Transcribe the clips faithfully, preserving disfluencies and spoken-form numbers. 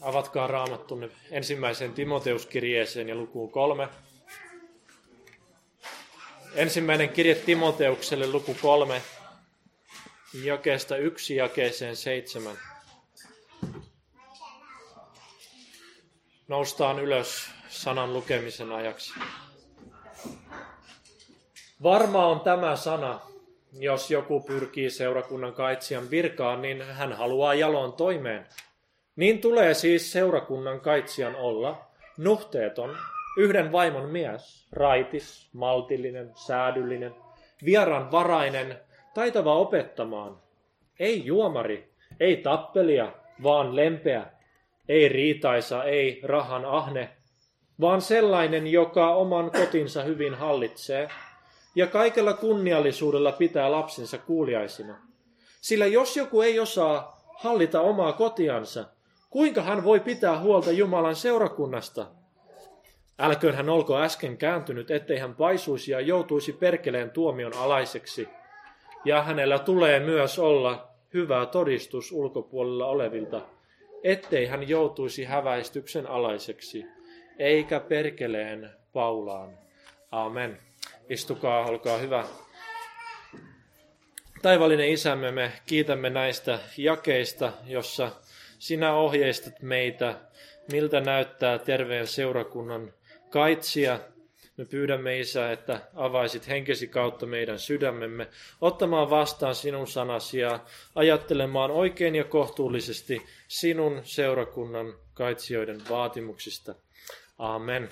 Avatkaa Raamattunne ensimmäiseen Timoteuskirjeeseen ja lukuun kolme. Ensimmäinen kirje Timoteukselle, luku kolme, jakeesta yksi jakeeseen seitsemän. Noustaan ylös sanan lukemisen ajaksi. Varma on tämä sana, jos joku pyrkii seurakunnan kaitsijan virkaan, niin hän haluaa jaloon toimeen. Niin tulee siis seurakunnan kaitsijan olla nuhteeton, yhden vaimon mies, raitis, maltillinen, säädyllinen, vieraanvarainen, taitava opettamaan. Ei juomari, ei tappelia, vaan lempeä, ei riitaisa, ei rahan ahne, vaan sellainen, joka oman kotinsa hyvin hallitsee ja kaikella kunniallisuudella pitää lapsensa kuuliaisina. Sillä jos joku ei osaa hallita omaa kotiansa, kuinka hän voi pitää huolta Jumalan seurakunnasta? Älköön hän olko äsken kääntynyt, ettei hän paisuisi ja joutuisi perkeleen tuomion alaiseksi. Ja hänellä tulee myös olla hyvä todistus ulkopuolella olevilta, ettei hän joutuisi häväistyksen alaiseksi, eikä perkeleen paulaan. Amen. Istukaa, olkaa hyvä. Taivallinen Isämme, me kiitämme näistä jakeista, jossa sinä ohjeistat meitä, miltä näyttää terveen seurakunnan kaitsija. Me pyydämme, Isä, että avaisit henkesi kautta meidän sydämemme, ottamaan vastaan sinun sanasi ja ajattelemaan oikein ja kohtuullisesti sinun seurakunnan kaitsijoiden vaatimuksista. Amen.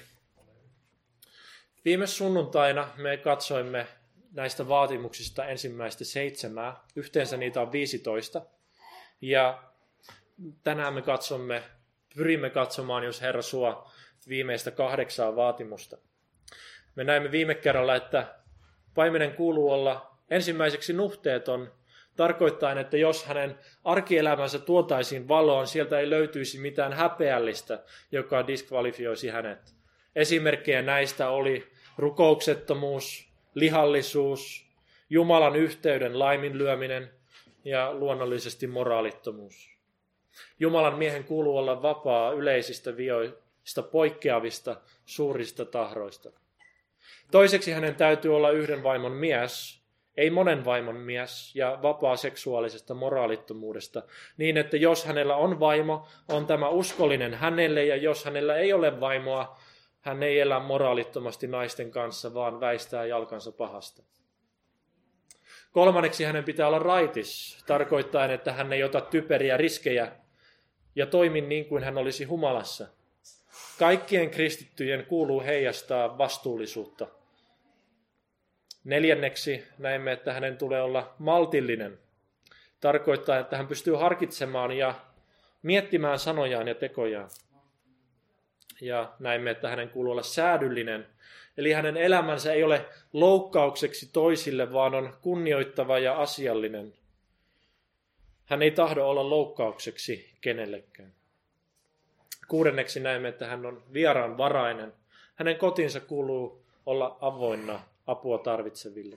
Viime sunnuntaina me katsoimme näistä vaatimuksista ensimmäistä seitsemää. Yhteensä niitä on viisitoista. Ja tänään me katsomme, pyrimme katsomaan, jos Herra suo, viimeistä kahdeksaa vaatimusta. Me näimme viime kerralla, että paimenen kuuluu olla ensimmäiseksi nuhteeton, tarkoittaen, että jos hänen arkielämänsä tuotaisiin valoon, sieltä ei löytyisi mitään häpeällistä, joka diskvalifioisi hänet. Esimerkkejä näistä oli rukouksettomuus, lihallisuus, Jumalan yhteyden laiminlyöminen ja luonnollisesti moraalittomuus. Jumalan miehen kuuluu olla vapaa yleisistä vioista poikkeavista suurista tahroista. Toiseksi hänen täytyy olla yhden vaimon mies, ei monen vaimon mies, ja vapaa seksuaalisesta moraalittomuudesta, niin että jos hänellä on vaimo, on tämä uskollinen hänelle, ja jos hänellä ei ole vaimoa, hän ei elä moraalittomasti naisten kanssa, vaan väistää jalkansa pahasta. Kolmanneksi hänen pitää olla raitis, tarkoittaen, että hän ei ota typeriä riskejä ja toimi niin kuin hän olisi humalassa. Kaikkien kristittyjen kuuluu heijastaa vastuullisuutta. Neljänneksi näemme, että hänen tulee olla maltillinen, tarkoittaa, että hän pystyy harkitsemaan ja miettimään sanojaan ja tekojaan. Ja näemme, että hänen kuuluu olla säädyllinen, eli hänen elämänsä ei ole loukkaukseksi toisille, vaan on kunnioittava ja asiallinen. Hän ei tahdo olla loukkaukseksi kenellekään. Kuudenneksi näemme, että hän on vieraanvarainen. Hänen kotinsa kuuluu olla avoinna apua tarvitseville.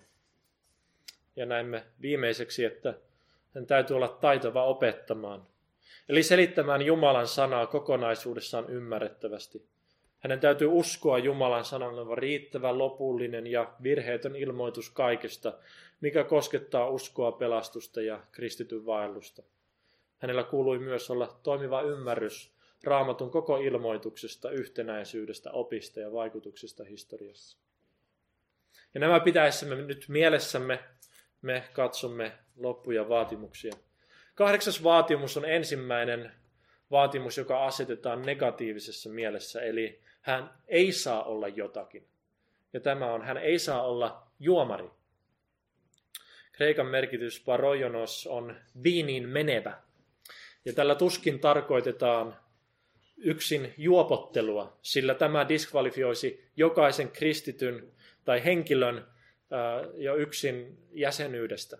Ja näemme viimeiseksi, että hän täytyy olla taitava opettamaan. Eli selittämään Jumalan sanaa kokonaisuudessaan ymmärrettävästi. Hänen täytyy uskoa Jumalan sanan olevan riittävä, lopullinen ja virheetön ilmoitus kaikesta, mikä koskettaa uskoa, pelastusta ja kristityn vaellusta. Hänellä kuului myös olla toimiva ymmärrys Raamatun koko ilmoituksesta, yhtenäisyydestä, opista ja vaikutuksista historiassa. Ja nämä pitäessämme nyt mielessämme, me katsomme loppuja vaatimuksia. Kahdeksas vaatimus on ensimmäinen vaatimus, joka asetetaan negatiivisessa mielessä, eli hän ei saa olla jotakin. Ja tämä on, hän ei saa olla juomari. Kreikan merkitys paroionos on viiniin menevä. Ja tällä tuskin tarkoitetaan yksin juopottelua, sillä tämä diskvalifioisi jokaisen kristityn tai henkilön ää, jo yksin jäsenyydestä.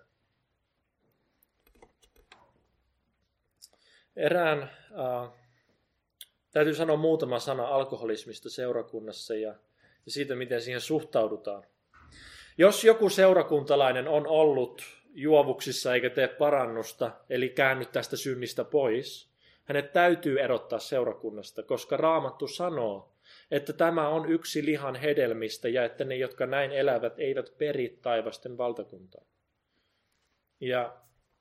Erään, äh, täytyy sanoa muutama sana alkoholismista seurakunnassa ja, ja siitä, miten siihen suhtaudutaan. Jos joku seurakuntalainen on ollut juovuksissa eikä tee parannusta, eli käänny tästä synnistä pois, Hänet täytyy erottaa seurakunnasta, koska Raamattu sanoo, että tämä on yksi lihan hedelmistä ja että ne, jotka näin elävät, eivät peri taivasten valtakuntaa. Ja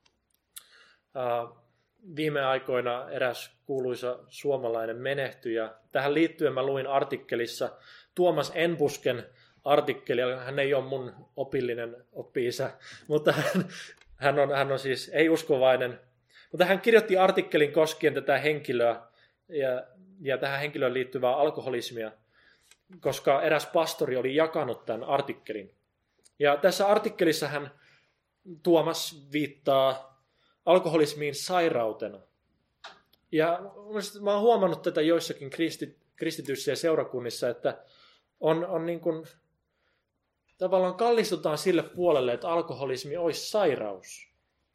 äh, viime aikoina eräs kuuluisa suomalainen menehtyi ja tähän liittyen mä luin artikkelissa Tuomas Enbusken artikkeli. Hän ei ole mun opillinen oppi-isä, mutta hän, hän, on, hän on siis ei-uskovainen. Mutta hän kirjoitti artikkelin koskien tätä henkilöä ja, ja tähän henkilöön liittyvää alkoholismia, koska eräs pastori oli jakanut tämän artikkelin. Ja tässä artikkelissa hän Tuomas viittaa alkoholismiin sairautena. Ja mä oon huomannut tätä joissakin kristit, kristityissä ja seurakunnissa, että on, on niin kuin, tavallaan kallistutaan sille puolelle, että alkoholismi olisi sairaus.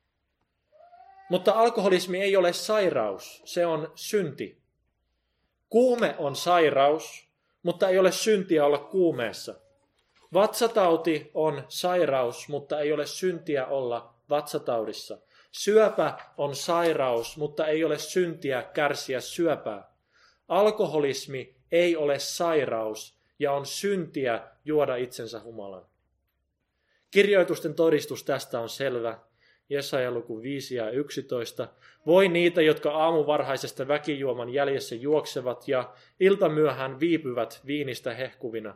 Mutta alkoholismi ei ole sairaus, se on synti. Kuume on sairaus, mutta ei ole syntiä olla kuumeessa. Vatsatauti on sairaus, mutta ei ole syntiä olla vatsataudissa. Syöpä on sairaus, mutta ei ole syntiä kärsiä syöpää. Alkoholismi ei ole sairaus ja on syntiä juoda itsensä humalan. Kirjoitusten todistus tästä on selvä. Jesaja luku viisi ja yksitoista. Voi niitä, jotka aamuvarhaisesta väkijuoman jäljessä juoksevat ja iltamyöhään viipyvät viinistä hehkuvina.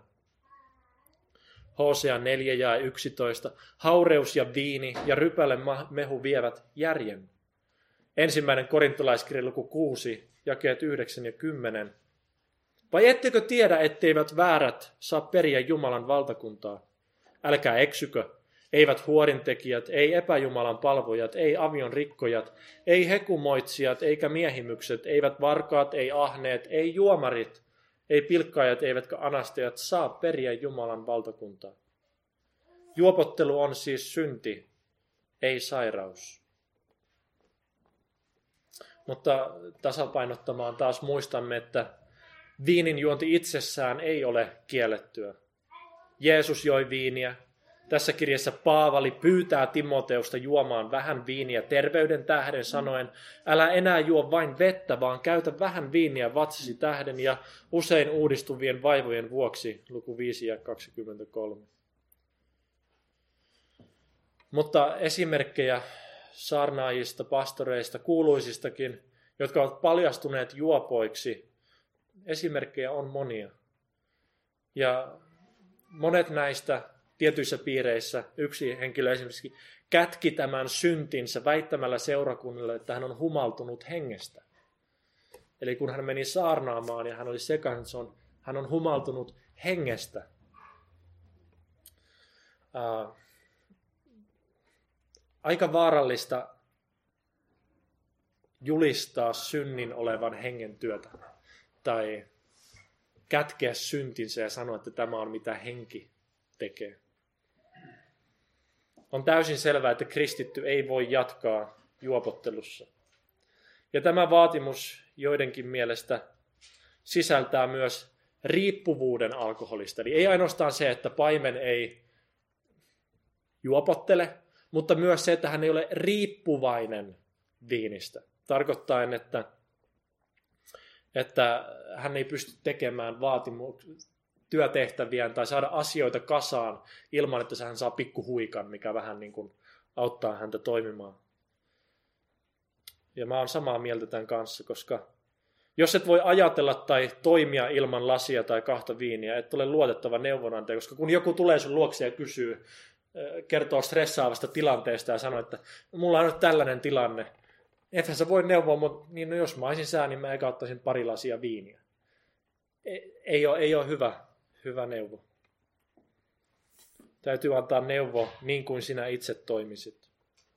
Hosea neljä ja yksitoista. Haureus ja viini ja rypäle mehu vievät järjen. Ensimmäinen korintolaiskirja luku kuusi, jakeet yhdeksän ja kymmenen. Vai ettekö tiedä, etteivät väärät saa periä Jumalan valtakuntaa? Älkää eksykö. Eivät huorintekijät, ei epäjumalan palvojat, ei avion rikkojat, ei hekumoitsijat, eikä miehimykset, eivät varkaat, ei ahneet, ei juomarit, ei pilkkaajat, eivätkä anastajat saa periä Jumalan valtakuntaa. Juopottelu on siis synti, ei sairaus. Mutta tasapainottamaan taas muistamme, että viinin juonti itsessään ei ole kiellettyä. Jeesus joi viiniä. Tässä kirjassa Paavali pyytää Timoteusta juomaan vähän viiniä terveyden tähden sanoen, älä enää juo vain vettä, vaan käytä vähän viiniä vatsasi tähden ja usein uudistuvien vaivojen vuoksi, luku viisi ja kaksikymmentäkolme. Mutta esimerkkejä saarnaajista, pastoreista, kuuluisistakin, jotka ovat paljastuneet juopoiksi, esimerkkejä on monia. Ja monet näistä tietyissä piireissä yksi henkilö esimerkiksi kätki tämän syntinsä väittämällä seurakunnille, että hän on humaltunut hengestä. Eli kun hän meni saarnaamaan ja hän oli sekaisin, on, hän on humaltunut hengestä. Ää, aika vaarallista julistaa synnin olevan hengen työtä tai kätkeä syntinsä ja sanoa, että tämä on mitä henki tekee. On täysin selvää, että kristitty ei voi jatkaa juopottelussa. Ja tämä vaatimus joidenkin mielestä sisältää myös riippuvuuden alkoholista. Eli ei ainoastaan se, että paimen ei juopottele, mutta myös se, että hän ei ole riippuvainen viinistä. Tarkoittaen, että, että hän ei pysty tekemään vaatimuksia, työtehtäviään tai saada asioita kasaan ilman, että hän saa pikkuhuikan, mikä vähän niin kuin auttaa häntä toimimaan. Ja mä oon samaa mieltä tämän kanssa, koska jos et voi ajatella tai toimia ilman lasia tai kahta viiniä, et ole luotettava neuvonantaja, koska kun joku tulee sun luokse ja kysyy, kertoo stressaavasta tilanteesta ja sanoo, että mulla on nyt tällainen tilanne, ethän sä voi neuvoa, mutta niin, no jos mä olisin sää, niin mä eikä ottaisin pari lasia viiniä. Ei, ei, ole, ei ole hyvä. Hyvä neuvo. Täytyy antaa neuvo niin kuin sinä itse toimisit.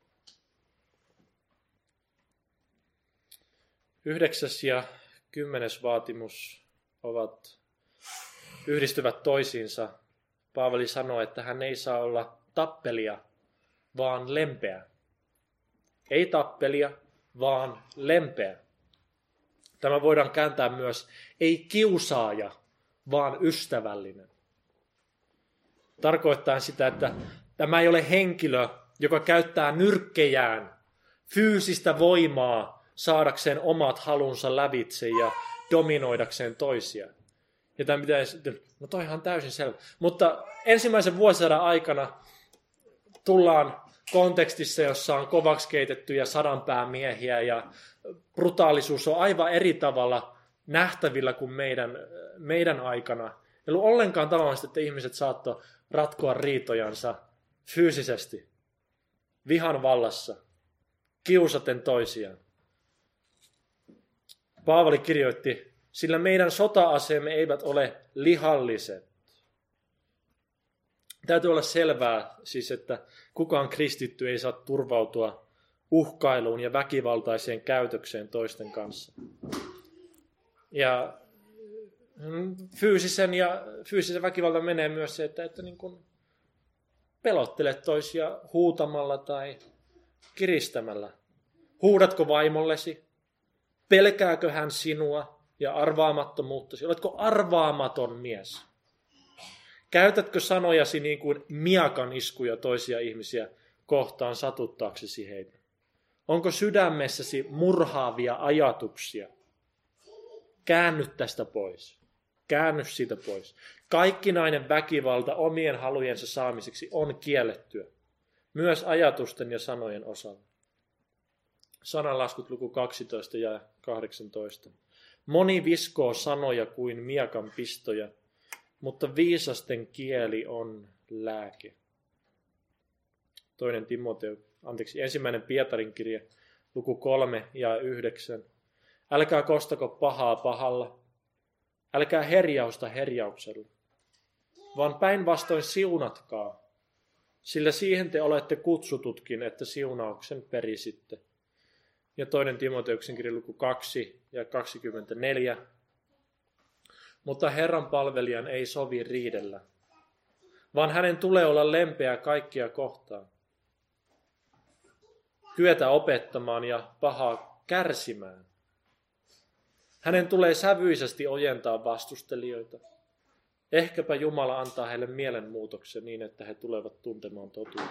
Yhdeksäs ja kymmenes vaatimus ovat, yhdistyvät toisiinsa. Paavali sanoo, että hän ei saa olla tappelia, vaan lempeä. Ei tappelia, vaan lempeä. Tämä voidaan kääntää myös ei kiusaaja, vaan ystävällinen. Tarkoittaa sitä, että tämä ei ole henkilö, joka käyttää nyrkkejään, fyysistä voimaa saadakseen omat halunsa lävitse ja dominoidakseen toisia. Ja tämä pitäisi, no toihan on täysin selvä. Mutta ensimmäisen vuosisadan aikana tullaan kontekstissa, jossa on kovaksi keitettyjä sadanpäämiehiä ja brutaalisuus on aivan eri tavalla nähtävillä kuin meidän, meidän aikana. Ei ollut ollenkaan tavallista, että ihmiset saattoi ratkoa riitojansa fyysisesti, vihan vallassa, kiusaten toisiaan. Paavali kirjoitti, sillä meidän sota-aseemme eivät ole lihalliset. Täytyy olla selvää siis, että kukaan kristitty ei saa turvautua uhkailuun ja väkivaltaiseen käytökseen toisten kanssa. Ja fyysisen ja fyysisen väkivalta menee myös se, että, että niin kuin pelottelet toisia huutamalla tai kiristämällä. Huudatko vaimollesi? Pelkääkö hän sinua ja arvaamattomuuttasi? Oletko arvaamaton mies? Käytätkö sanojasi niin kuin miakan iskuja toisia ihmisiä kohtaan satuttaaksesi heitä? Onko sydämessäsi murhaavia ajatuksia? Käänny tästä pois. Käänny siitä pois. Kaikkinainen väkivalta omien halujensa saamiseksi on kiellettyä. Myös ajatusten ja sanojen osalla. Sananlaskut luku kaksitoista ja kahdeksantoista. Moni viskoo sanoja kuin miakan pistoja, mutta viisasten kieli on lääke. Toinen Timoteo, anteeksi, ensimmäinen Pietarin kirje, luku kolme ja yhdeksän. Älkää kostako pahaa pahalla, älkää herjausta herjauksella, vaan päinvastoin siunatkaa, sillä siihen te olette kutsututkin, että siunauksen perisitte. Ja toinen Timoteuksen kirje, luku kaksi ja kaksikymmentäneljä. Mutta Herran palvelijan ei sovi riidellä, vaan hänen tulee olla lempeä kaikkia kohtaan. Työtä opettamaan ja pahaa kärsimään. Hänen tulee sävyisesti ojentaa vastustelijoita. Ehkäpä Jumala antaa heille mielenmuutoksen niin, että he tulevat tuntemaan totuuden.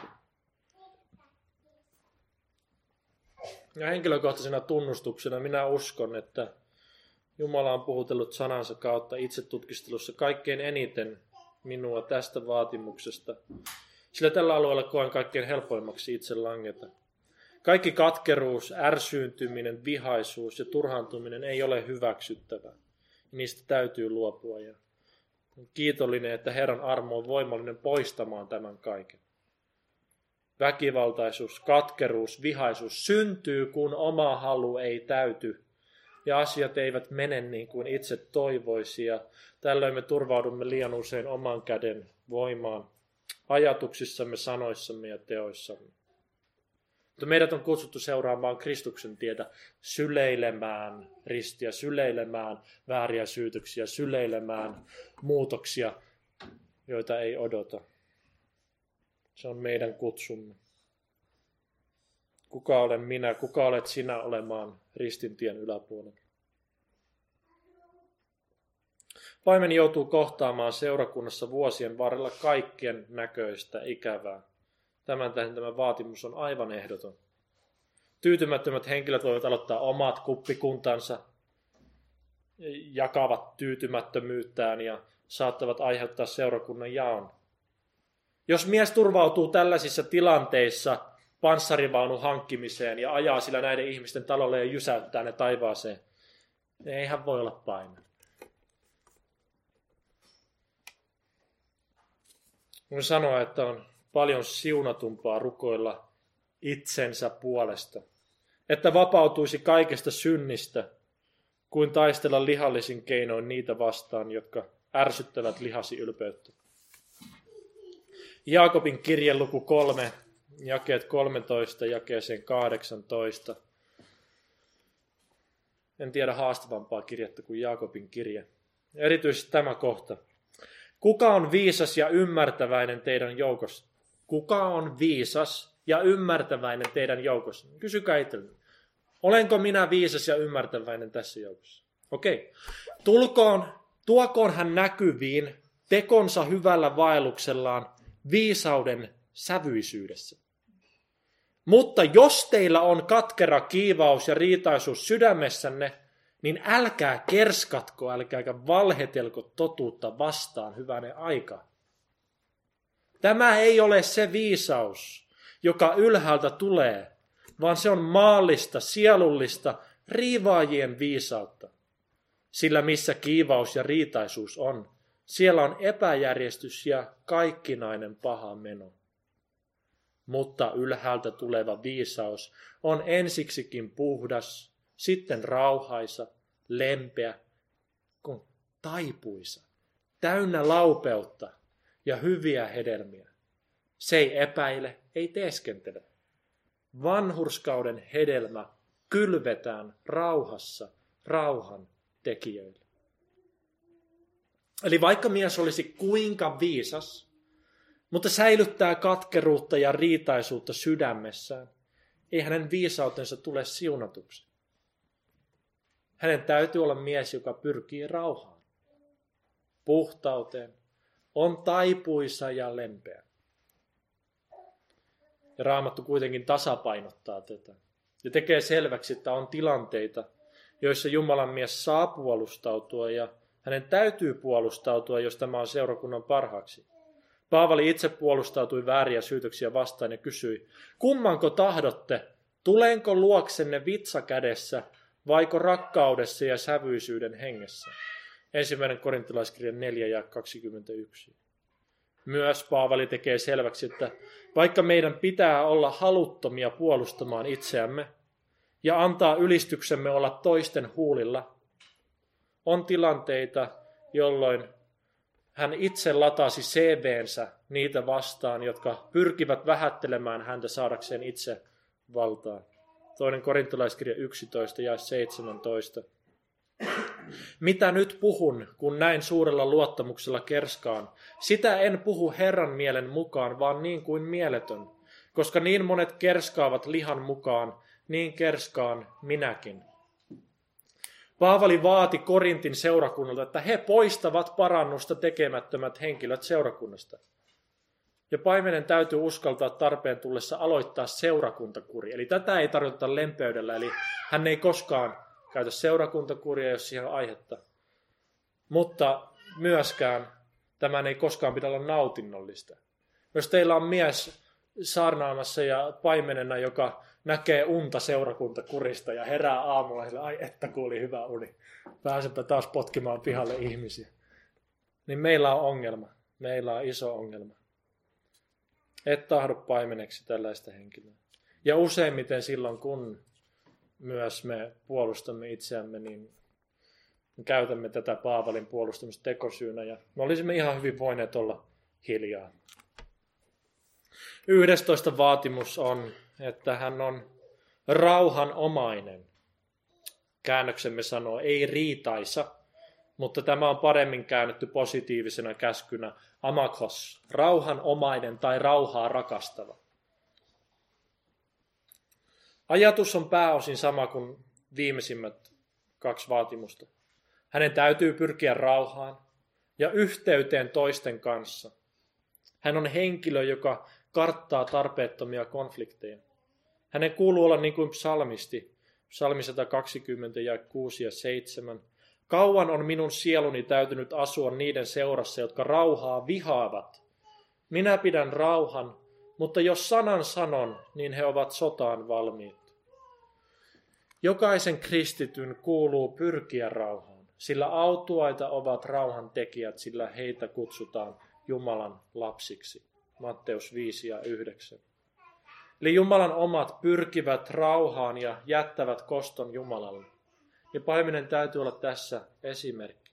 Ja henkilökohtaisena tunnustuksena minä uskon, että Jumala on puhutellut sanansa kautta itsetutkistelussa kaikkein eniten minua tästä vaatimuksesta, sillä tällä alueella koen kaikkein helpoimmaksi itse langeta. Kaikki katkeruus, ärsyyntyminen, vihaisuus ja turhaantuminen ei ole hyväksyttävää. Niistä täytyy luopua ja olen kiitollinen, että Herran armo on voimallinen poistamaan tämän kaiken. Väkivaltaisuus, katkeruus, vihaisuus syntyy, kun oma halu ei täyty ja asiat eivät mene niin kuin itse toivoisi. Ja tällöin me turvaudumme liian usein oman käden voimaan ajatuksissamme, sanoissamme ja teoissamme. Mutta meidät on kutsuttu seuraamaan Kristuksen tietä, syleilemään ristiä, syleilemään vääriä syytöksiä, syleilemään muutoksia, joita ei odota. Se on meidän kutsumme. Kuka olen minä, kuka olet sinä olemaan ristintien yläpuolella? Paimen joutuu kohtaamaan seurakunnassa vuosien varrella kaikkien näköistä ikävää. Tämän tähden tämä vaatimus on aivan ehdoton. Tyytymättömät henkilöt voivat aloittaa omat kuppikuntansa, jakavat tyytymättömyyttään ja saattavat aiheuttaa seurakunnan jaon. Jos mies turvautuu tällaisissa tilanteissa panssarivaunun hankkimiseen ja ajaa sillä näiden ihmisten talolle ja jysäyttää ne taivaaseen, niin ei hän voi olla paimen. Voin sanoa, että on paljon siunatumpaa rukoilla itsensä puolesta, että vapautuisi kaikesta synnistä, kuin taistella lihallisin keinoin niitä vastaan, jotka ärsyttävät lihasi ylpeyttä. Jaakobin kirje luku kolme, jakeet kolmetoista jakeeseen kahdeksantoista. En tiedä haastavampaa kirjettä kuin Jaakobin kirje. Erityisesti tämä kohta. Kuka on viisas ja ymmärtäväinen teidän joukossa? Kuka on viisas ja ymmärtäväinen teidän joukossa? Kysykää itselleni. Olenko minä viisas ja ymmärtäväinen tässä joukossa? Okei. Tulkoon, tuokoon hän näkyviin tekonsa hyvällä vaelluksellaan viisauden sävyisyydessä. Mutta jos teillä on katkera kiivaus ja riitaisuus sydämessänne, niin älkää kerskatko, älkääkä valhetelko totuutta vastaan, hyvänen aika. Tämä ei ole se viisaus, joka ylhäältä tulee, vaan se on maallista, sielullista, riivaajien viisautta. Sillä missä kiivaus ja riitaisuus on, siellä on epäjärjestys ja kaikkinainen paha meno. Mutta ylhäältä tuleva viisaus on ensiksikin puhdas, sitten rauhaisa, lempeä, kun taipuisa, täynnä laupeutta ja hyviä hedelmiä. Se ei epäile, ei teeskentele. Vanhurskauden hedelmä kylvetään rauhassa rauhan tekijöille. Eli vaikka mies olisi kuinka viisas, mutta säilyttää katkeruutta ja riitaisuutta sydämessään, ei hänen viisautensa tule siunatuksi. Hänen täytyy olla mies, joka pyrkii rauhaan, puhtauteen, on taipuisa ja lempeä. Ja Raamattu kuitenkin tasapainottaa tätä ja tekee selväksi, että on tilanteita, joissa Jumalan mies saa puolustautua ja hänen täytyy puolustautua, jos tämä on seurakunnan parhaaksi. Paavali itse puolustautui vääriä syytöksiä vastaan ja kysyi, kummanko tahdotte, tulenko luoksenne vitsa kädessä, vaiko rakkaudessa ja sävyisyyden hengessä? Ensimmäinen korintalaiskirja neljä ja kaksikymmentäyksi. Myös Paavali tekee selväksi, että vaikka meidän pitää olla haluttomia puolustamaan itseämme ja antaa ylistyksemme olla toisten huulilla, on tilanteita, jolloin hän itse latasi C V:nsä niitä vastaan, jotka pyrkivät vähättelemään häntä saadakseen itse valtaa. Toinen korintolaiskirja yksitoista ja seitsemäntoista. Mitä nyt puhun, kun näin suurella luottamuksella kerskaan? Sitä en puhu Herran mielen mukaan, vaan niin kuin mieletön. Koska niin monet kerskaavat lihan mukaan, niin kerskaan minäkin. Paavali vaati Korintin seurakunnalta, että he poistavat parannusta tekemättömät henkilöt seurakunnasta. Ja paimenen täytyy uskaltaa tarpeen tullessa aloittaa seurakuntakuri. Eli tätä ei tarjota lempeydellä, eli hän ei koskaan käytä seurakuntakuria, jos siihen on aihetta. Mutta myöskään tämän ei koskaan pidä olla nautinnollista. Jos teillä on mies saarnaamassa ja paimenena, joka näkee unta seurakuntakurista ja herää aamulla ja sillä, ai että kuuli hyvä uni, pääsenpä taas potkimaan pihalle ihmisiä. Niin meillä on ongelma, meillä on iso ongelma. Et tahdo paimeneksi tällaista henkilöä. Ja useimmiten silloin, kun myös me puolustamme itseämme, niin käytämme tätä Paavalin puolustamista tekosyynä ja me olisimme ihan hyvin voineet olla hiljaa. Yhdestoista vaatimus on, että hän on rauhanomainen. Käännöksemme sanoo, ei riitaisa, mutta tämä on paremmin käännetty positiivisena käskynä amakos, rauhanomainen tai rauhaa rakastava. Ajatus on pääosin sama kuin viimeisimmät kaksi vaatimusta. Hänen täytyy pyrkiä rauhaan ja yhteyteen toisten kanssa. Hän on henkilö, joka karttaa tarpeettomia konflikteja. Hänen kuuluu olla niin kuin psalmisti, psalmi sata kaksikymmentä ja kuusi ja seitsemän. Kauan on minun sieluni täytynyt asua niiden seurassa, jotka rauhaa vihaavat. Minä pidän rauhan, mutta jos sanan sanon, niin he ovat sotaan valmiit. Jokaisen kristityn kuuluu pyrkiä rauhaan, sillä autuaita ovat rauhan tekijät, sillä heitä kutsutaan Jumalan lapsiksi. Matteus viisi ja yhdeksän. Eli Jumalan omat pyrkivät rauhaan ja jättävät koston Jumalalle. Ja paimenen täytyy olla tässä esimerkki.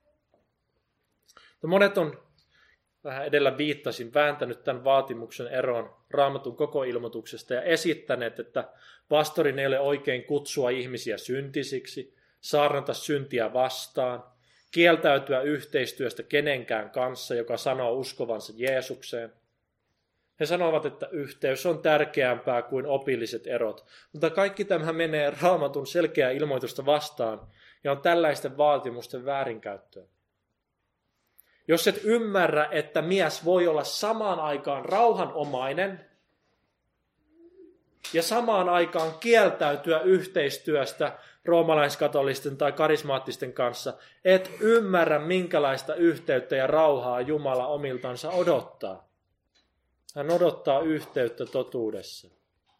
No monet on, vähän edellä viittasin, vääntänyt tämän vaatimuksen eroon Raamatun koko ilmoituksesta ja esittäneet, että pastorin ei ole oikein kutsua ihmisiä syntisiksi, saarnata syntiä vastaan, kieltäytyä yhteistyöstä kenenkään kanssa, joka sanoo uskovansa Jeesukseen. He sanovat, että yhteys on tärkeämpää kuin opilliset erot, mutta kaikki tämä menee Raamatun selkeää ilmoitusta vastaan ja on tällaisten vaatimusten väärinkäyttöä. Jos et ymmärrä, että mies voi olla samaan aikaan rauhanomainen ja samaan aikaan kieltäytyä yhteistyöstä roomalaiskatolisten tai karismaattisten kanssa, et ymmärrä minkälaista yhteyttä ja rauhaa Jumala omiltansa odottaa. Hän odottaa yhteyttä totuudessa.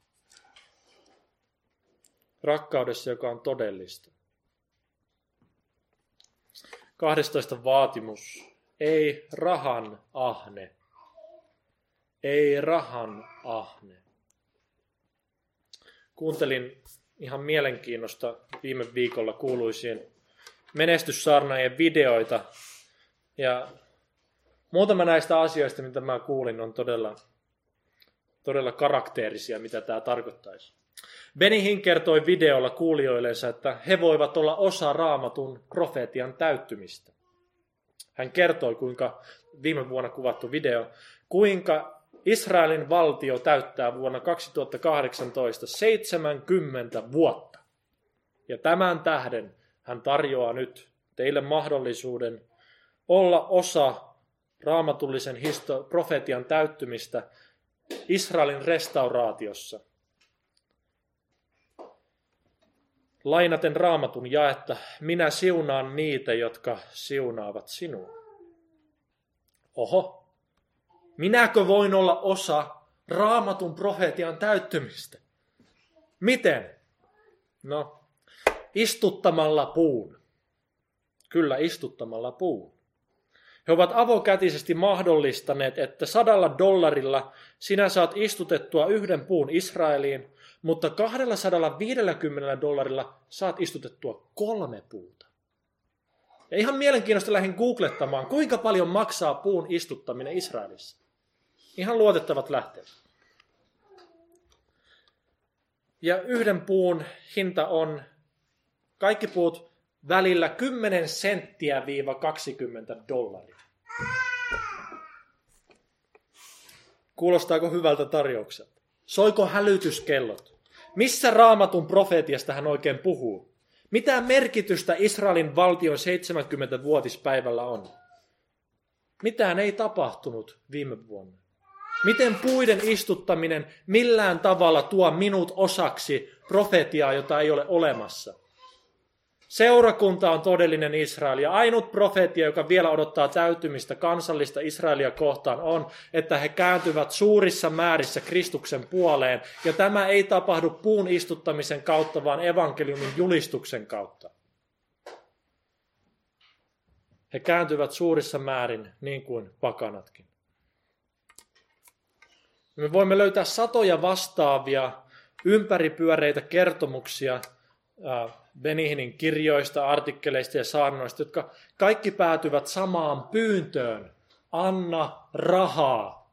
Rakkaudessa, joka on todellista. kahdestoista vaatimus. Ei rahan ahne. Ei rahan ahne. Kuuntelin ihan mielenkiinnosta viime viikolla kuuluisiin menestyssaarnaajien videoita. Ja muutama näistä asioista, mitä mä kuulin, on todella, todella karakteerisia, mitä tämä tarkoittaisi. Benny Hinn kertoi videolla kuulijoillensa, että he voivat olla osa Raamatun profetian täyttymistä. Hän kertoi, kuinka viime vuonna kuvattu video, kuinka Israelin valtio täyttää vuonna kaksituhattakahdeksantoista seitsemänkymmentä vuotta. Ja tämän tähden hän tarjoaa nyt teille mahdollisuuden olla osa raamatullisen histo- profetian täyttymistä Israelin restauraatiossa. Lainaten Raamatun jaetta, minä siunaan niitä, jotka siunaavat sinua. Oho, minäkö voin olla osa Raamatun profetian täyttymistä? Miten? No, istuttamalla puun. Kyllä, istuttamalla puun. He ovat avokätisesti mahdollistaneet, että sadalla dollarilla sinä saat istutettua yhden puun Israeliin, mutta kaksisataaviisikymmentä dollarilla saat istutettua kolme puuta. Ja ihan mielenkiintoista lähdin googlettamaan, kuinka paljon maksaa puun istuttaminen Israelissa. Ihan luotettavat lähteet. Ja yhden puun hinta on, kaikki puut välillä kymmenen senttiä viiva kaksikymmentä dollaria. Kuulostaako hyvältä tarjoukselta? Soiko hälytyskellot? Missä Raamatun profeetiasta hän oikein puhuu? Mitä merkitystä Israelin valtion seitsemänkymmentävuotispäivällä on? Mitään ei tapahtunut viime vuonna. Miten puiden istuttaminen millään tavalla tuo minut osaksi profetiaa, jota ei ole olemassa? Seurakunta on todellinen Israel, ja ainut profeetia, joka vielä odottaa täytymistä kansallista Israelia kohtaan, on, että he kääntyvät suurissa määrissä Kristuksen puoleen, ja tämä ei tapahdu puun istuttamisen kautta, vaan evankeliumin julistuksen kautta. He kääntyvät suurissa määrin, niin kuin pakanatkin. Me voimme löytää satoja vastaavia ympäripyöreitä kertomuksia Benny Hinnin kirjoista, artikkeleista ja saarnoista, jotka kaikki päätyvät samaan pyyntöön. Anna rahaa.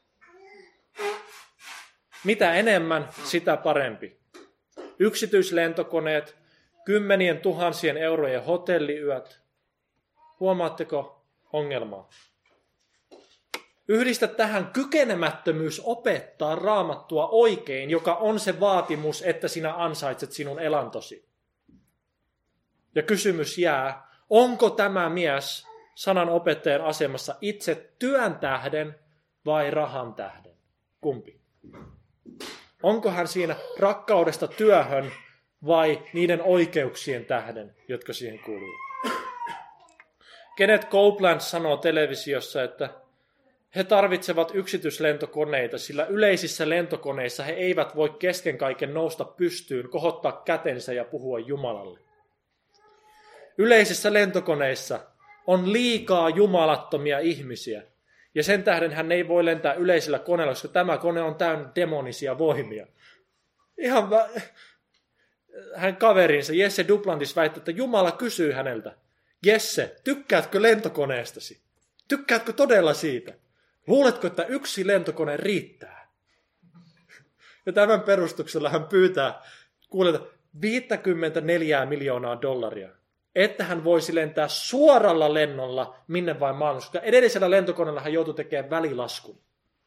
Mitä enemmän, sitä parempi. Yksityislentokoneet, kymmenien tuhansien eurojen hotelliyöt. Huomaatteko ongelmaa? Yhdistä tähän kykenemättömyys opettaa Raamattua oikein, joka on se vaatimus, että sinä ansaitset sinun elantosi. Ja kysymys jää, onko tämä mies sanan opettajan asemassa itse työn tähden vai rahan tähden? Kumpi? Onko hän siinä rakkaudesta työhön vai niiden oikeuksien tähden, jotka siihen kuuluu? Kenneth Copeland sanoo televisiossa, että he tarvitsevat yksityislentokoneita, sillä yleisissä lentokoneissa he eivät voi kesken kaiken nousta pystyyn, kohottaa kätensä ja puhua Jumalalle. Yleisissä lentokoneissa on liikaa jumalattomia ihmisiä, ja sen tähden hän ei voi lentää yleisillä koneilla, koska tämä kone on täynnä demonisia voimia. Ihan vä- hän kaverinsa Jesse Duplantis väitti, että Jumala kysyy häneltä, Jesse, tykkäätkö lentokoneestasi? Tykkäätkö todella siitä? Luuletko, että yksi lentokone riittää? Ja tämän perustuksella hän pyytää kuuleta viisikymmentäneljä miljoonaa dollaria, että hän voisi lentää suoralla lennolla minne vain maailmassa. Koska edellisellä lentokoneella hän joutui tekemään välilaskun.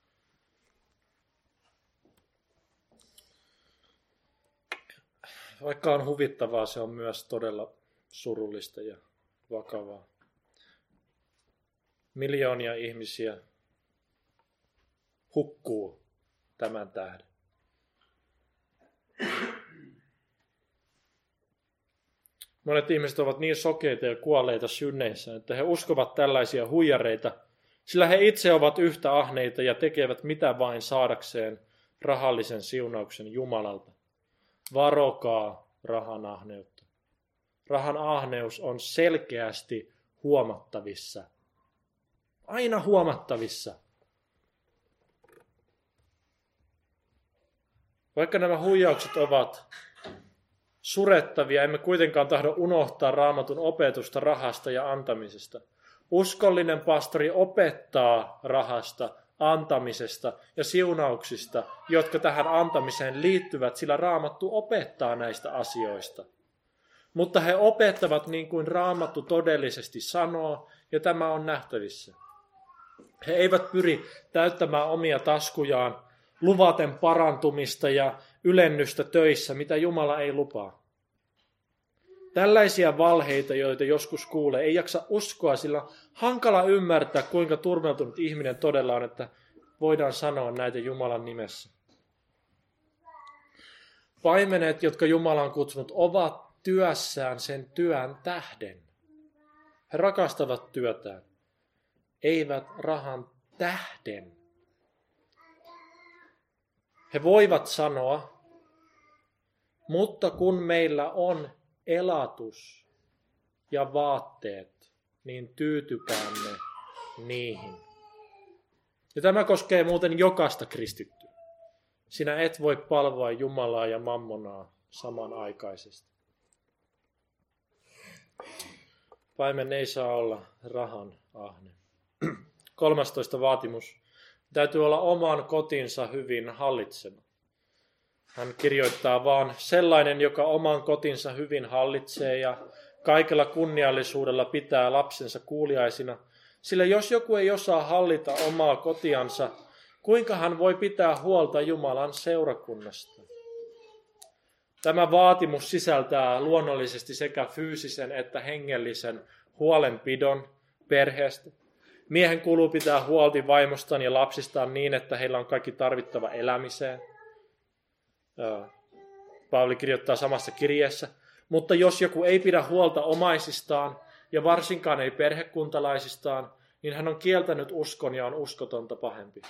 Vaikka on huvittavaa, se on myös todella surullista ja vakavaa. Miljoonia ihmisiä hukkuu tämän tähden. Monet ihmiset ovat niin sokeita ja kuolleita synneissä, että he uskovat tällaisia huijareita, sillä he itse ovat yhtä ahneita ja tekevät mitä vain saadakseen rahallisen siunauksen Jumalalta. Varokaa rahan ahneutta. Rahan ahneus on selkeästi huomattavissa. Aina huomattavissa. Vaikka nämä huijaukset ovat surettavia, emme kuitenkaan tahdo unohtaa Raamatun opetusta rahasta ja antamisesta. Uskollinen pastori opettaa rahasta, antamisesta ja siunauksista, jotka tähän antamiseen liittyvät, sillä Raamattu opettaa näistä asioista. Mutta he opettavat niin kuin Raamattu todellisesti sanoo, ja tämä on nähtävissä. He eivät pyri täyttämään omia taskujaan luvaten parantumista ja ylennystä töissä, mitä Jumala ei lupaa. Tällaisia valheita, joita joskus kuulee, ei jaksa uskoa, sillä on hankala ymmärtää, kuinka turmeltunut ihminen todella on, että voidaan sanoa näitä Jumalan nimessä. Paimenet, jotka Jumala on kutsunut, ovat työssään sen työn tähden. He rakastavat työtään, eivät rahan tähden. He voivat sanoa, mutta kun meillä on elatus ja vaatteet, niin tyytykäämme niihin. Ja tämä koskee muuten jokaista kristittyä. Sinä et voi palvoa Jumalaa ja mammonaa samanaikaisesti. Paimen ei saa olla rahan ahne. kolmastoista vaatimus. Täytyy olla oman kotinsa hyvin hallitsema. Hän kirjoittaa vaan sellainen, joka oman kotinsa hyvin hallitsee ja kaikella kunniallisuudella pitää lapsensa kuuliaisina. Sillä jos joku ei osaa hallita omaa kotiansa, kuinka hän voi pitää huolta Jumalan seurakunnasta? Tämä vaatimus sisältää luonnollisesti sekä fyysisen että hengellisen huolenpidon perheestä. Miehen kuuluu pitää huolta vaimostaan ja lapsistaan niin, että heillä on kaikki tarvittava elämiseen. Paavali kirjoittaa samassa kirjeessä. Mutta jos joku ei pidä huolta omaisistaan ja varsinkaan ei perhekuntalaisistaan, niin hän on kieltänyt uskon ja on uskotonta pahempi.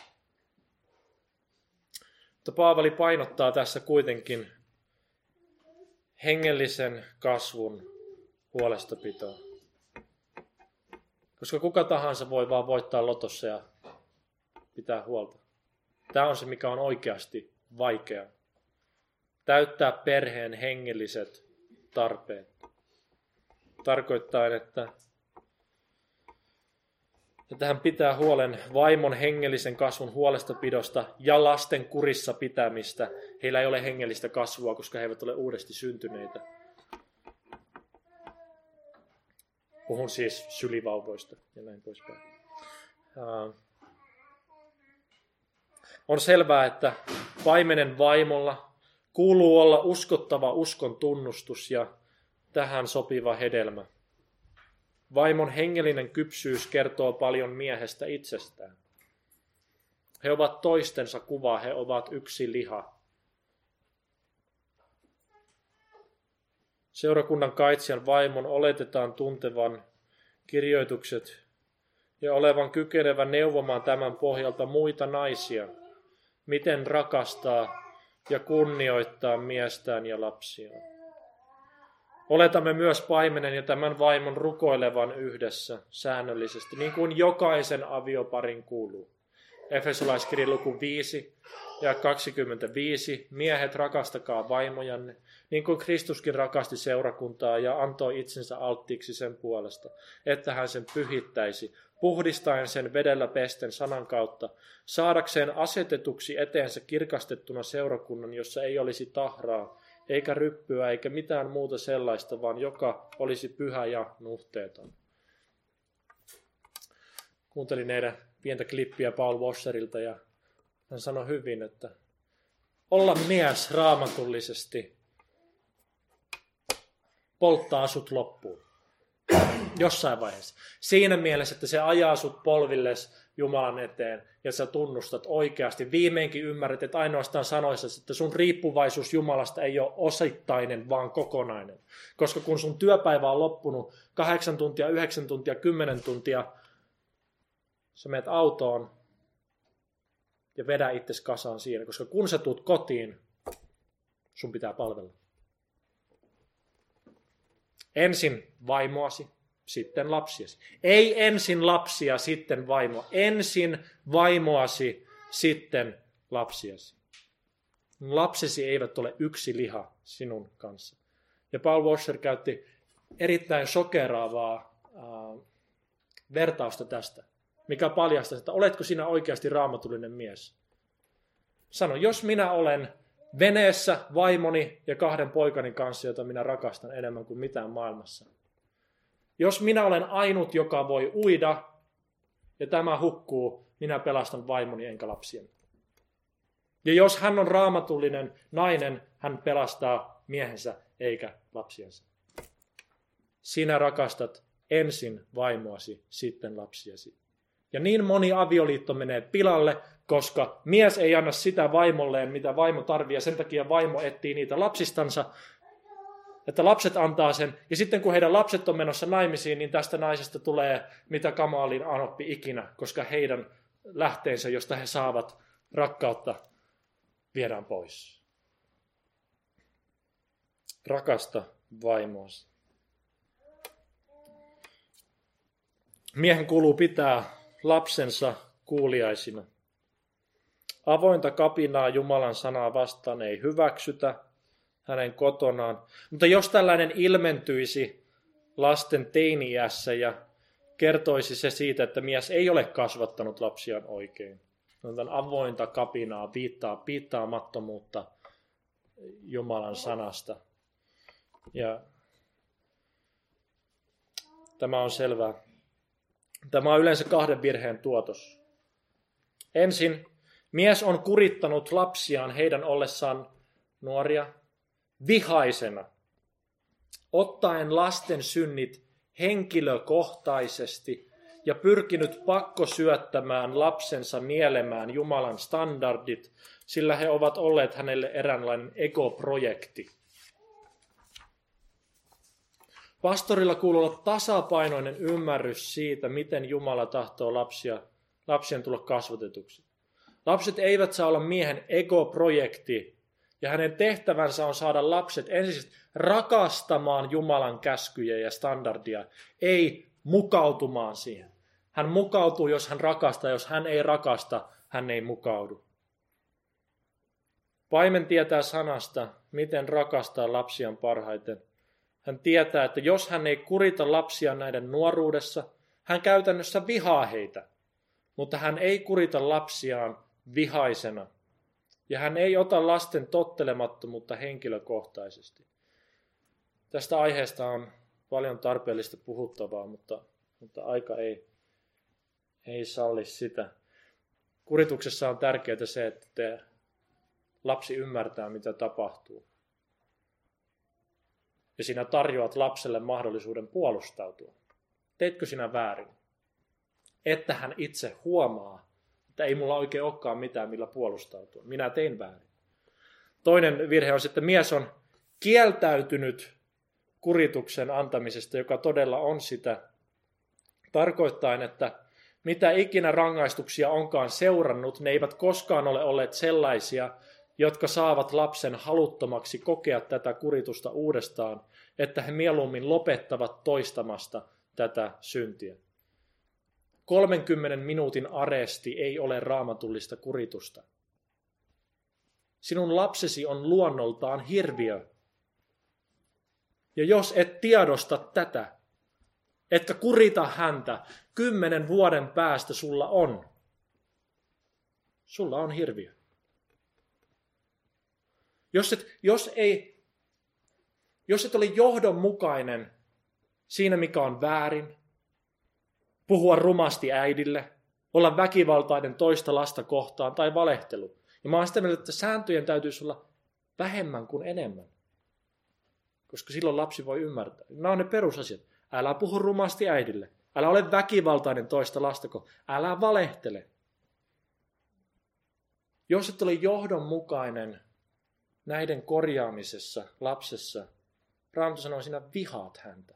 Mutta Paavali painottaa tässä kuitenkin hengellisen kasvun huolestapitoa. Koska kuka tahansa voi vaan voittaa lotossa ja pitää huolta. Tämä on se, mikä on oikeasti vaikeaa. Täyttää perheen hengelliset tarpeet. Tarkoittaa, että, että hän pitää huolen vaimon hengellisen kasvun huolestapidosta ja lasten kurissa pitämistä. Heillä ei ole hengellistä kasvua, koska he eivät ole uudesti syntyneitä. Puhun siis sylivauvoista ja näin poispäin. On selvää, että paimenen vaimolla kuuluu olla uskottava uskon tunnustus ja tähän sopiva hedelmä. Vaimon hengellinen kypsyys kertoo paljon miehestä itsestään. He ovat toistensa kuva, he ovat yksi liha. Seurakunnan kaitsijan vaimon oletetaan tuntevan kirjoitukset ja olevan kykenevä neuvomaan tämän pohjalta muita naisia, miten rakastaa ja kunnioittaa miestään ja lapsiaan. Oletamme myös paimenen ja tämän vaimon rukoilevan yhdessä säännöllisesti, niin kuin jokaisen avioparin kuuluu. Efesolaiskirjan luku viisi ja kaksikymmentäviisi. Miehet, rakastakaa vaimojanne, niin kuin Kristuskin rakasti seurakuntaa ja antoi itsensä alttiiksi sen puolesta, että hän sen pyhittäisi, puhdistaen sen vedellä pesten sanan kautta, saadakseen asetetuksi eteensä kirkastettuna seurakunnan, jossa ei olisi tahraa, eikä ryppyä, eikä mitään muuta sellaista, vaan joka olisi pyhä ja nuhteeton. Kuuntelin eilen pientä klippiä Paul Washerilta ja hän sanoi hyvin, että olla mies raamatullisesti polttaa sut loppuun. Jossain vaiheessa. Siinä mielessä, että se ajaa sut polvilles Jumalan eteen ja sä tunnustat oikeasti. Viimeinkin ymmärrät, että ainoastaan sanoissa, että sun riippuvaisuus Jumalasta ei ole osittainen, vaan kokonainen. Koska kun sun työpäivä on loppunut kahdeksan tuntia, yhdeksän tuntia, kymmenen tuntia, sä menet autoon ja vedä itsesi kasaan siinä. Koska kun sä tuut kotiin, sun pitää palvella. Ensin vaimoasi, sitten lapsiasi. Ei ensin lapsia, sitten vaimoa. Ensin vaimoasi, sitten lapsiasi. Lapsesi eivät ole yksi liha sinun kanssa. Ja Paul Washer käytti erittäin shokeraavaa äh, vertausta tästä, mikä paljastaa, että oletko sinä oikeasti raamatullinen mies. Sano, jos minä olen veneessä vaimoni ja kahden poikani kanssa, jota minä rakastan enemmän kuin mitään maailmassa. Jos minä olen ainut, joka voi uida, ja tämä hukkuu, minä pelastan vaimoni enkä lapsien. Ja jos hän on raamatullinen nainen, hän pelastaa miehensä eikä lapsiensa. Sinä rakastat ensin vaimoasi, sitten lapsiasi. Ja niin moni avioliitto menee pilalle, koska mies ei anna sitä vaimolleen, mitä vaimo tarvitsee, ja sen takia vaimo etsii niitä lapsistansa, että lapset antaa sen. Ja sitten kun heidän lapset on menossa naimisiin, niin tästä naisesta tulee mitä kamalin anoppi ikinä, koska heidän lähteensä, josta he saavat rakkautta, viedään pois. Rakasta vaimoasi. Miehen kuuluu pitää lapsensa kuuliaisina. Avointa kapinaa Jumalan sanaa vastaan ei hyväksytä hänen kotonaan. Mutta jos tällainen ilmentyisi lasten teini-iässä ja kertoisi se siitä, että mies ei ole kasvattanut lapsiaan oikein. Tämän avointa kapinaa, viittaa piittaamattomuutta Jumalan sanasta. Ja tämä on selvää. Tämä on yleensä kahden virheen tuotos. Ensin mies on kurittanut lapsiaan heidän ollessaan nuoria vihaisena, ottaen lasten synnit henkilökohtaisesti ja pyrkinyt pakkosyöttämään lapsensa nielemään Jumalan standardit, sillä he ovat olleet hänelle eräänlainen egoprojekti. Pastorilla kuuluu olla tasapainoinen ymmärrys siitä, miten Jumala tahtoo lapsia, lapsien tulla kasvatetuksi. Lapset eivät saa olla miehen egoprojekti, ja hänen tehtävänsä on saada lapset ensisijaisesti rakastamaan Jumalan käskyjä ja standardia, ei mukautumaan siihen. Hän mukautuu, jos hän rakastaa, jos hän ei rakasta, hän ei mukaudu. Paimen tietää sanasta, miten rakastaa lapsiaan parhaiten. Hän tietää, että jos hän ei kurita lapsia näiden nuoruudessa, hän käytännössä vihaa heitä, mutta hän ei kurita lapsiaan vihaisena. Ja hän ei ota lasten tottelemattomuutta henkilökohtaisesti. Tästä aiheesta on paljon tarpeellista puhuttavaa, mutta, mutta aika ei, ei salli sitä. Kurituksessa on tärkeää se, että te, lapsi ymmärtää, mitä tapahtuu. Ja sinä tarjoat lapselle mahdollisuuden puolustautua. Teetkö sinä väärin? Että hän itse huomaa, että ei mulla oikein olekaan mitään, millä puolustautua. Minä tein väärin. Toinen virhe on, että mies on kieltäytynyt kurituksen antamisesta, joka todella on sitä, tarkoittaen, että mitä ikinä rangaistuksia onkaan seurannut, ne eivät koskaan ole olleet sellaisia, jotka saavat lapsen haluttomaksi kokea tätä kuritusta uudestaan, että he mieluummin lopettavat toistamasta tätä syntiä. kolmenkymmenen minuutin aresti ei ole raamatullista kuritusta. Sinun lapsesi on luonnoltaan hirviö. Ja jos et tiedosta tätä, etkä kurita häntä, kymmenen vuoden päästä sulla on. Sulla on hirviö. Jos et, jos ei, jos et ole johdonmukainen siinä, mikä on väärin, puhua rumasti äidille, olla väkivaltainen toista lasta kohtaan tai valehtelu. Ja mä oon sitä mieltä, että sääntöjen täytyisi olla vähemmän kuin enemmän. Koska silloin lapsi voi ymmärtää. Nämä on ne perusasiat. Älä puhu rumasti äidille. Älä ole väkivaltainen toista lastako. Älä valehtele. Jos et ole johdonmukainen näiden korjaamisessa lapsessa, Raamattu sanoo, sinä vihaat häntä.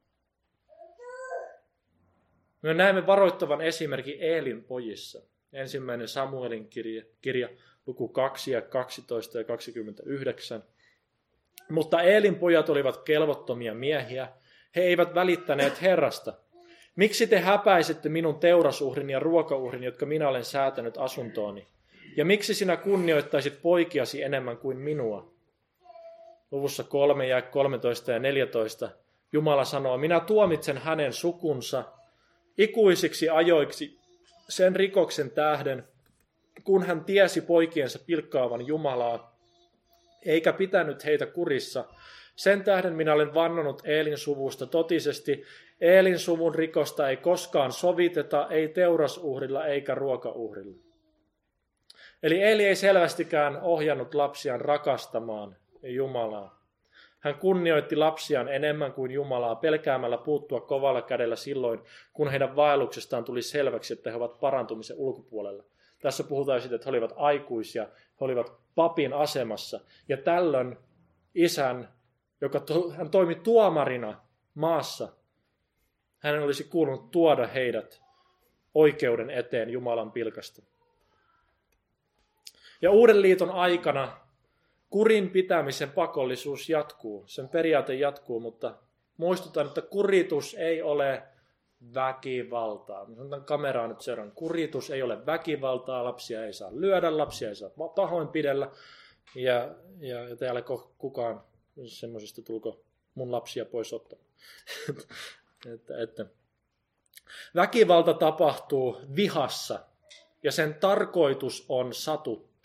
Me näemme varoittavan esimerkin Eelin pojissa. Ensimmäinen Samuelin kirja, kirja luku kaksi ja kaksitoista ja kaksikymmentäyhdeksän. Mutta Eelin pojat olivat kelvottomia miehiä. He eivät välittäneet Herrasta. Miksi te häpäisitte minun teurasuhrin ja ruokauhrin, jotka minä olen säätänyt asuntooni? Ja miksi sinä kunnioittaisit poikiasi enemmän kuin minua? Luvussa kolme ja kolmetoista ja neljätoista Jumala sanoo, minä tuomitsen hänen sukunsa ikuisiksi ajoiksi sen rikoksen tähden, kun hän tiesi poikiensa pilkkaavan Jumalaa, eikä pitänyt heitä kurissa. Sen tähden minä olen vannonut Eelin suvusta totisesti, Eelin suvun rikosta ei koskaan soviteta, ei teurasuhrilla eikä ruokauhrilla. Eli Eeli ei selvästikään ohjannut lapsiaan rakastamaan Jumalaa. Hän kunnioitti lapsiaan enemmän kuin Jumalaa pelkäämällä puuttua kovalla kädellä silloin, kun heidän vaelluksestaan tuli selväksi, että he ovat parantumisen ulkopuolella. Tässä puhutaan siitä, että he olivat aikuisia, he olivat papin asemassa. Ja tällöin isän, joka to, hän toimi tuomarina maassa, hänen olisi kuulunut tuoda heidät oikeuden eteen Jumalan pilkasta. Ja uuden liiton aikana kurin pitämisen pakollisuus jatkuu, sen periaate jatkuu, mutta muistutan, että kuritus ei ole väkivaltaa. Sanotaan kameraa nyt seuraan. Kuritus ei ole väkivaltaa, lapsia ei saa lyödä, lapsia ei saa pahoinpidellä. Ja, ja, ja täällä kukaan semmoisesta tulko mun lapsia pois ottamaan. että, että. Väkivalta tapahtuu vihassa ja sen tarkoitus on satuttaa.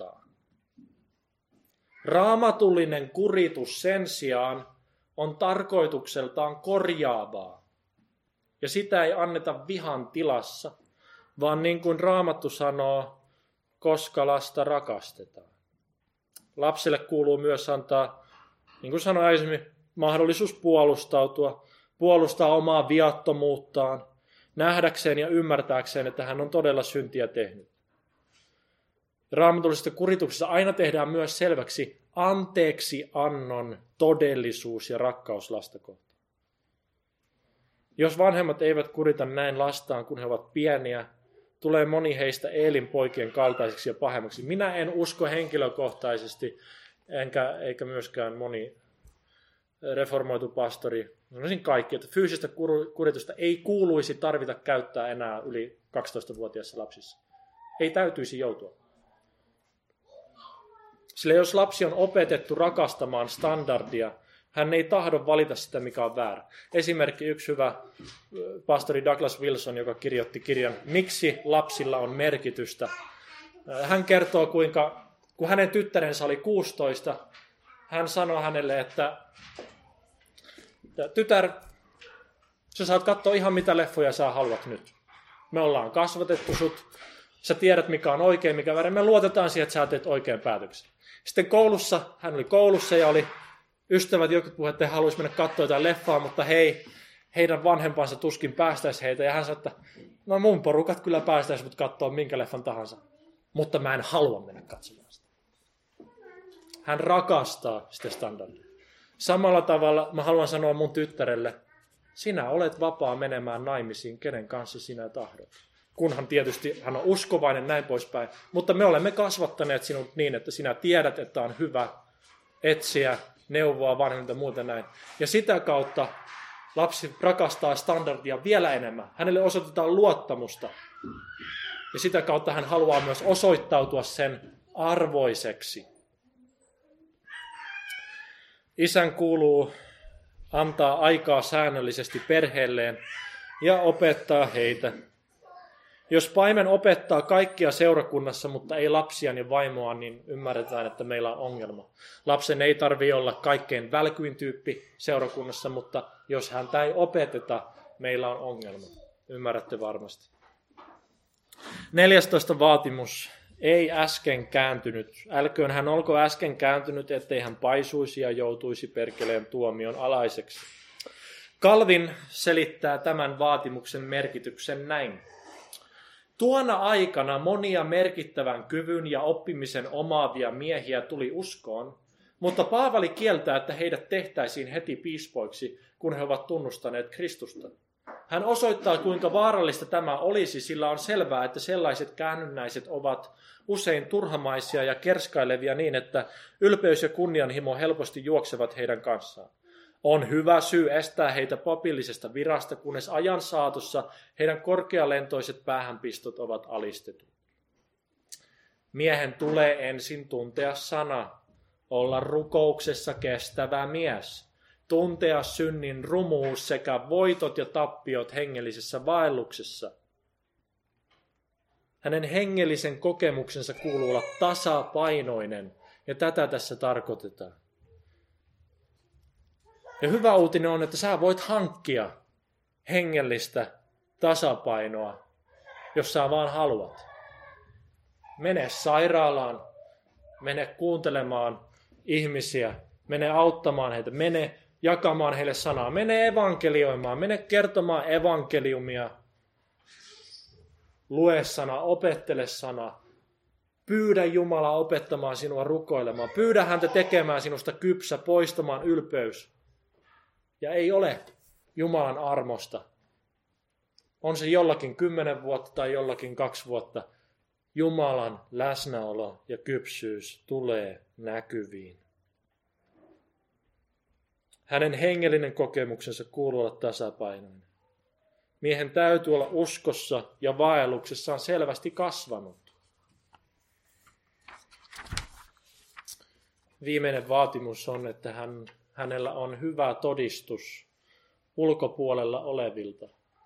Raamatullinen kuritus sen sijaan on tarkoitukseltaan korjaavaa. Ja sitä ei anneta vihan tilassa, vaan niin kuin Raamattu sanoo, koska lasta rakastetaan. Lapselle kuuluu myös antaa, niin kuin sanoin aiemmin, mahdollisuus puolustautua, puolustaa omaa viattomuuttaan, nähdäkseen ja ymmärtääkseen, että hän on todella syntiä tehnyt. Raamatullisessa kurituksessa aina tehdään myös selväksi anteeksi annon todellisuus ja rakkaus lasta kohtaan. Jos vanhemmat eivät kurita näin lastaan, kun he ovat pieniä, tulee moni heistä Eelin poikien kaltaisiksi ja pahemmaksi. Minä en usko henkilökohtaisesti, enkä, eikä myöskään moni reformoitu pastori, sanoisin kaikki, että fyysistä kuritusta ei kuuluisi tarvita käyttää enää yli kaksitoistavuotiaissa lapsissa. Ei täytyisi joutua. Sillä jos lapsi on opetettu rakastamaan standardia, hän ei tahdo valita sitä, mikä on väärä. Esimerkki yksi hyvä pastori Douglas Wilson, joka kirjoitti kirjan Miksi lapsilla on merkitystä. Hän kertoo, kuinka kun hänen tyttärensä oli kuusitoista, hän sanoi hänelle, että tytär, sä saat katsoa ihan mitä leffoja sä haluat nyt. Me ollaan kasvatettu sut, sä tiedät mikä on oikein, mikä väärin. Me luotetaan siihen, että sä teet oikean päätöksen. Sitten koulussa, hän oli koulussa ja oli ystävät, jotkut puhuivat, että he haluaisivat mennä katsoa jotain leffaa, mutta hei, heidän vanhempansa tuskin päästäisi heitä. Ja hän sanoi, että no mun porukat kyllä päästäisi mut katsoa minkä leffan tahansa, mutta mä en halua mennä katsomaan sitä. Hän rakastaa sitä standardia. Samalla tavalla mä haluan sanoa mun tyttärelle, sinä olet vapaa menemään naimisiin, kenen kanssa sinä tahdot. Kunhan tietysti hän on uskovainen, näin poispäin. Mutta me olemme kasvattaneet sinut niin, että sinä tiedät, että on hyvä etsiä, neuvoa vanhemmilta muuta näin. Ja sitä kautta lapsi rakastaa standardia vielä enemmän. Hänelle osoitetaan luottamusta. Ja sitä kautta hän haluaa myös osoittautua sen arvoiseksi. Isän kuuluu antaa aikaa säännöllisesti perheelleen ja opettaa heitä. Jos paimen opettaa kaikkia seurakunnassa, mutta ei lapsia ja vaimoa, niin ymmärretään, että meillä on ongelma. Lapsen ei tarvitse olla kaikkein välkyin tyyppi seurakunnassa, mutta jos häntä ei opeteta, meillä on ongelma. Ymmärrätte varmasti. neljästoista vaatimus. Ei äsken kääntynyt. Älköön hän olko äsken kääntynyt, ettei hän paisuisi ja joutuisi perkeleen tuomion alaiseksi. Calvin selittää tämän vaatimuksen merkityksen näin. Tuona aikana monia merkittävän kyvyn ja oppimisen omaavia miehiä tuli uskoon, mutta Paavali kieltää, että heidät tehtäisiin heti piispoiksi, kun he ovat tunnustaneet Kristusta. Hän osoittaa, kuinka vaarallista tämä olisi, sillä on selvää, että sellaiset käännynnäiset ovat usein turhamaisia ja kerskailevia niin, että ylpeys ja kunnianhimo helposti juoksevat heidän kanssaan. On hyvä syy estää heitä papillisesta virasta, kunnes ajan saatossa heidän korkealentoiset päähänpistot ovat alistetut. Miehen tulee ensin tuntea sana, olla rukouksessa kestävä mies, tuntea synnin rumuus sekä voitot ja tappiot hengellisessä vaelluksessa. Hänen hengellisen kokemuksensa kuuluu olla tasapainoinen, ja tätä tässä tarkoitetaan. Ja hyvä uutinen on, että sä voit hankkia hengellistä tasapainoa, jos sä vaan haluat. Mene sairaalaan, mene kuuntelemaan ihmisiä, mene auttamaan heitä, mene jakamaan heille sanaa, mene evankelioimaan, mene kertomaan evankeliumia, lue sana, opettele sana, pyydä Jumalaa opettamaan sinua rukoilemaan, pyydä häntä tekemään sinusta kypsä, poistamaan ylpeys. Ja ei ole Jumalan armosta. On se jollakin kymmenen vuotta tai jollakin kaksi vuotta. Jumalan läsnäolo ja kypsyys tulee näkyviin. Hänen hengellinen kokemuksensa kuuluu olla tasapainoinen. Miehen täytyy olla uskossa ja vaelluksessaan selvästi kasvanut. Viimeinen vaatimus on, että hän, hänellä on hyvä todistus ulkopuolella olevilta.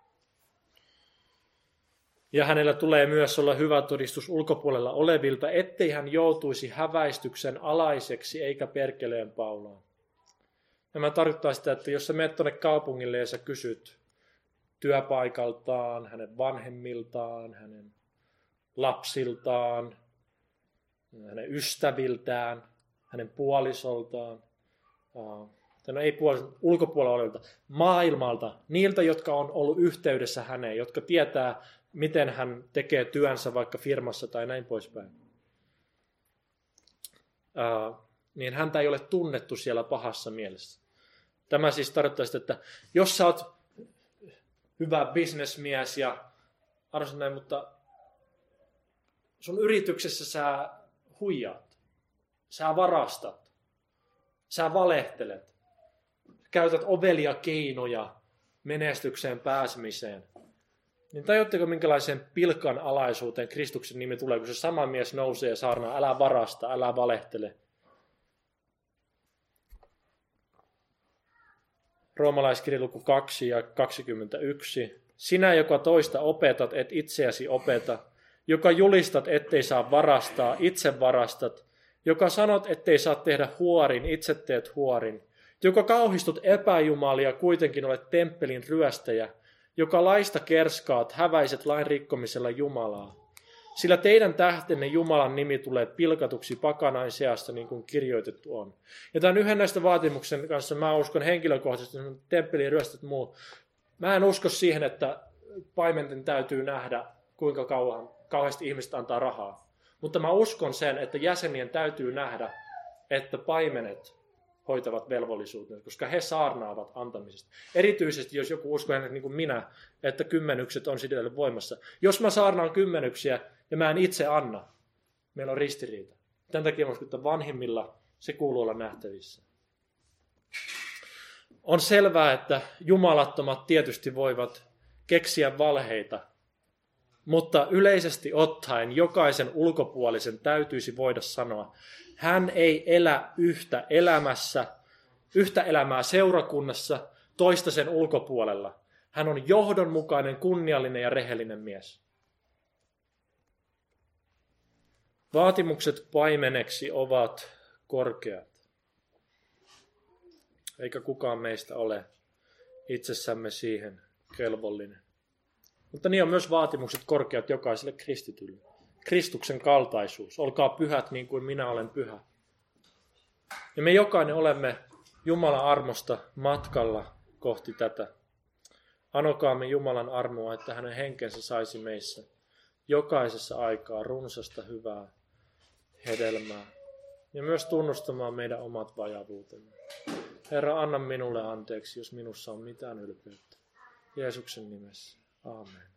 Ja hänellä tulee myös olla hyvä todistus ulkopuolella olevilta, ettei hän joutuisi häväistyksen alaiseksi eikä perkeleen paulaan. Tämä tarkoittaa sitä, että jos sä menet tuonne kaupungille ja sä kysyt työpaikaltaan, hänen vanhemmiltaan, hänen lapsiltaan, hänen ystäviltään, hänen puolisoltaan, no ei puolisolta, ulkopuolella olevilta, maailmalta, niiltä, jotka on ollut yhteydessä häneen, jotka tietää, miten hän tekee työnsä vaikka firmassa tai näin poispäin. Uh, niin häntä ei ole tunnettu siellä pahassa mielessä. Tämä siis tarkoittaa sitä, että jos sä oot hyvä bisnesmies ja arvoisa näin, mutta sun yrityksessä sä huijaat, sä varastat, sä valehtelet, käytät ovelia keinoja menestykseen pääsemiseen, niin tajutteko minkälaiseen pilkan alaisuuteen Kristuksen nimi tulee, kun se sama mies nousee ja saarnaa, älä varasta, älä valehtele. Roomalaiskirja luku kaksi ja kaksikymmentäyksi. Sinä, joka toista opetat, et itseäsi opeta. Joka julistat, ettei saa varastaa, itse varastat. Joka sanot, ettei saa tehdä huorin, itse teet huorin. Joka kauhistut epäjumalia, kuitenkin olet temppelin ryöstäjä. Joka laista kerskaat, häväiset lain rikkomisella Jumalaa. Sillä teidän tähtenne Jumalan nimi tulee pilkatuksi pakanain seasta, niin kuin kirjoitettu on. Ja tämän yhden näistä vaatimuksen kanssa mä uskon henkilökohtaisesti, että temppelin ryöstöt muu. Mä en usko siihen, että paimenten täytyy nähdä, kuinka kauan, kauheasti ihmiset antaa rahaa. Mutta mä uskon sen, että jäsenien täytyy nähdä, että paimenet hoitavat velvollisuutensa, koska he saarnaavat antamisesta. Erityisesti, jos joku uskoo niin kuin minä, että kymmenykset on sidelle voimassa. Jos mä saarnaan kymmenyksiä ja mä en itse anna, meillä on ristiriita. Tämän takia uskon, että vanhimmilla se kuuluu olla nähtävissä. On selvää, että jumalattomat tietysti voivat keksiä valheita, mutta yleisesti ottaen jokaisen ulkopuolisen täytyisi voida sanoa, hän ei elä yhtä elämässä, yhtä elämää seurakunnassa, toista sen ulkopuolella. Hän on johdonmukainen, kunniallinen ja rehellinen mies. Vaatimukset paimeneksi ovat korkeat. Eikä kukaan meistä ole itsessämme siihen kelvollinen. Mutta niin on myös vaatimukset korkeat jokaiselle kristitylle. Kristuksen kaltaisuus. Olkaa pyhät niin kuin minä olen pyhä. Ja me jokainen olemme Jumalan armosta matkalla kohti tätä. Anokaamme Jumalan armoa, että hänen henkensä saisi meissä jokaisessa aikaa runsasta hyvää hedelmää ja myös tunnustamaan meidän omat vajavuutemme. Herra, anna minulle anteeksi, jos minussa on mitään ylpeyttä. Jeesuksen nimessä. Aamen.